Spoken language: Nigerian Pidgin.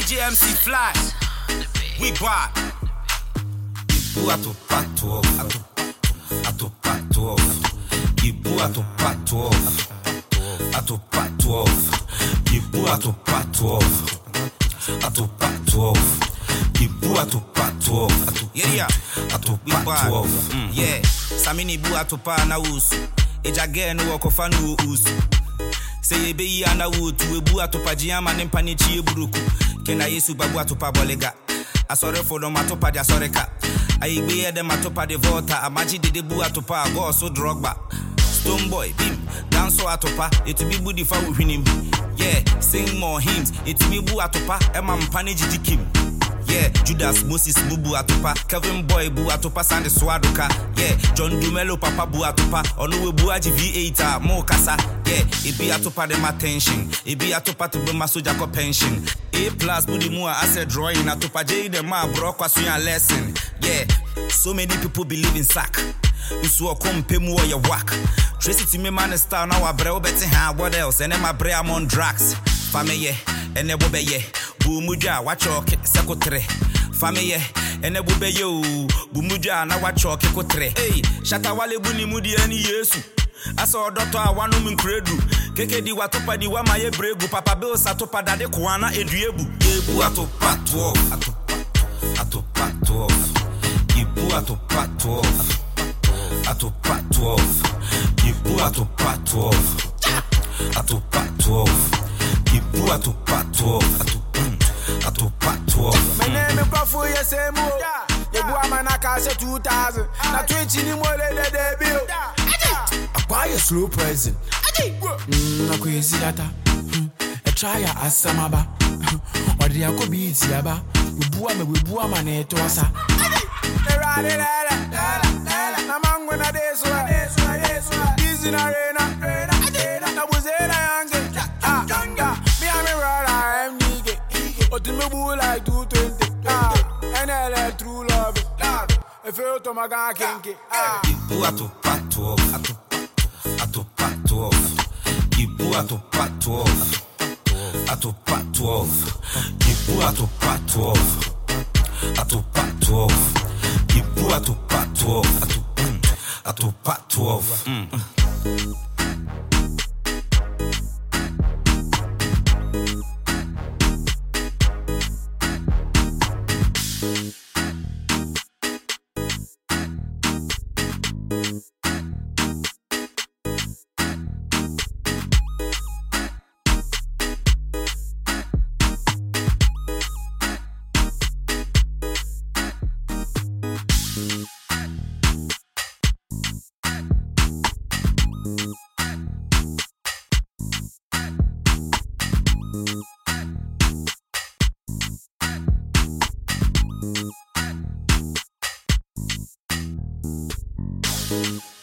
AJMC fly. We bought. Ibu atopato. Atopato. Ibu atopato. Atopato. Ibu atopato. Atopato. Ibu atopato. Yeah. Atopato. Yeah. Samini bu atopa na usu. Eja gen no kofa no usu. Say be ya na wotu ebu atopa jiama ne mpani chi eburuku. Kena Yesu babu atopa bolega. Asore for no matopa dia soreka. Aigbe de matopa de volta. Amaji de bu atopa go so drogba. Stone boy bim dance so atopa. It be budi fa hwinim. Yeah, sing more hymns. It me bu atopa. Ema mpani jijikim. Yeah, Judas Moses bubu atopa. Kevin Boy bu atopa sande swadoka. Yeah, John Dumelo papa bu atopa. Onu we bu aji V8 mo kasa. Yeah, ibi atopa dem attention. Ibi atopa to be masoja ko pension. A+ budi mu a asset drawing atopa J dem ma bro kwaso yan lesson. Yeah, so many people believe in sack. Usu okompe mu o ye whack. Tracy to me man star now abre obeti ha what else? And my bre am on drugs. Family ene bobe ye. Bumuja wachoke sekotre. Family ene bobe yo. Bumuja na wachoke kotre. Hey, shata wale buni mudi ani Yesu. Aso doctor awanu minkredu. Keke di watopa di wama ye bregu. Papa Bill satopa dade kuana eduebu. Yebu atopato. Atopato. Ibu atopato. Atopato. Ibu atopato. Atopato. Ibu atopato. Atopato. My name is Pafu Yesemo. Yebu amana kase 2000. Na 20 ni mole de debut. Acquire slow present. Na kwezi data. A try asamaba. Odi akobi tiaba. Webu amana etosa. Na mango na deso. Easy na arena. Na buzera yange. Me am rara MD. Otimebu like 220. NL true love. If you to maga kenke. Ibu atopato. Atopato. Ibu atopato. Atopato. Ibu atopato. Atopato. Ibu atopato. Atopato. Thank you.